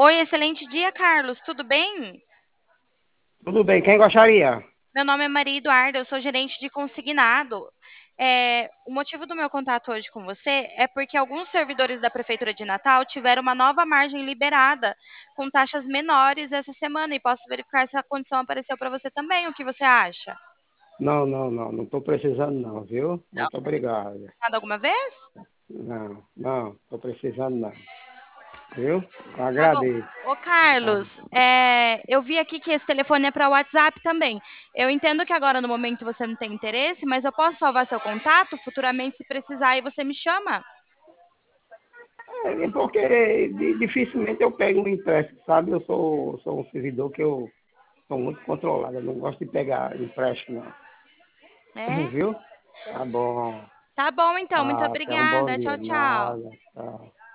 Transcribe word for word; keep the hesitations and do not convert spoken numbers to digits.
Oi, excelente dia, Carlos. Tudo bem? Tudo bem, quem gostaria? Meu nome é Maria Eduarda, eu sou gerente de consignado. É, o motivo do meu contato hoje com você é porque alguns servidores da Prefeitura de Natal tiveram uma nova margem liberada, com taxas menores essa semana, e posso verificar se a condição apareceu para você também. O que você acha? Não, não, não, não estou precisando não, viu? Não, Muito obrigado. nada alguma vez? Não, não, estou precisando não, viu? Eu Tá bom. agradeço. Ô, Tá. Carlos, é, eu vi aqui que esse telefone é para WhatsApp também. Eu entendo que agora no momento você não tem interesse, mas eu posso salvar seu contato futuramente se precisar e você me chama. É porque di- dificilmente eu pego um empréstimo, sabe? Eu sou, sou um servidor que eu sou muito controlado, eu não gosto de pegar empréstimo não, É? viu? Tá bom. Tá bom então, muito Ah, tenha um bom obrigada. dia. Tchau, tchau. Nada, tá.